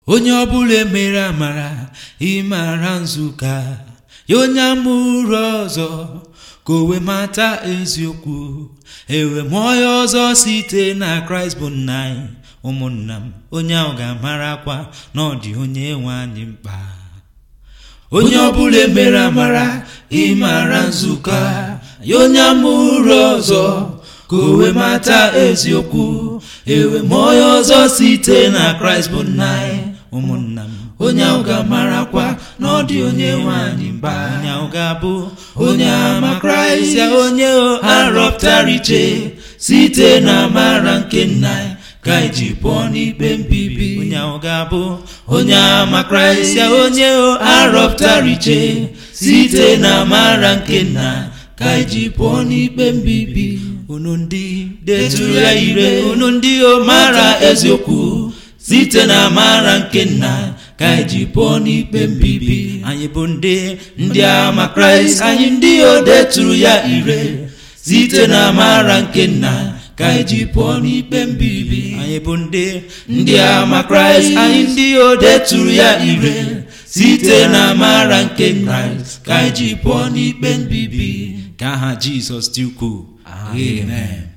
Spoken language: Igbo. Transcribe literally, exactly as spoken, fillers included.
onye ọbụla mere amara ịmara nzụka ya onye amụrụ ọzọ ka o wee mata eziokwu ewe mụọ ya ọzọ site na Kraịst bụ nna anyị. Ụmụnna m, onye ahụ ga-amarakwa na ọ dị onye nwe anyị mkpa. Onye ọbụla mere amara ịmara nzụka ya onye amụrụ ọzọ ka o wee mata eziokwu ewe mụọ ya ọzọ site na Kraịst bụ nna anyị. Ụmụnna m, onye ahụ ga-amarakwa na ọ dị onye nwe anyị mkpa. Onye ahụ ga-abụ onye ama Kraịst, ya onye arọpụtara iche site na amara nke nna anyị ka anyị ji pụọ n'ikpe mbibi. Onye ahụ ga-abụ onye ama Kraịst, ya onye arọpụtara iche site na amara nke nna ka anyị ji pụọ n'ikpe mbibi. Unu ndị detụrụ ya ire, unu ndị o mara eziokwu site na amara nke nna ka anyị ji pụọ n'ikpe mbibi. Anyị bụ ndị ndị ama Kraịst, anyị ndị o detụrụ ya ire site na amara nke nna ka anyị ji pụọ n'ikpe mbibi. Anyị bụ ndị ndị ama Kraịst, anyị ndị o detụrụ ya ire site na amara nke Kraịst ka anyị ji pụọ n'ikpe mbibi. Ka aha Jizọs dị ukwuu. Amen.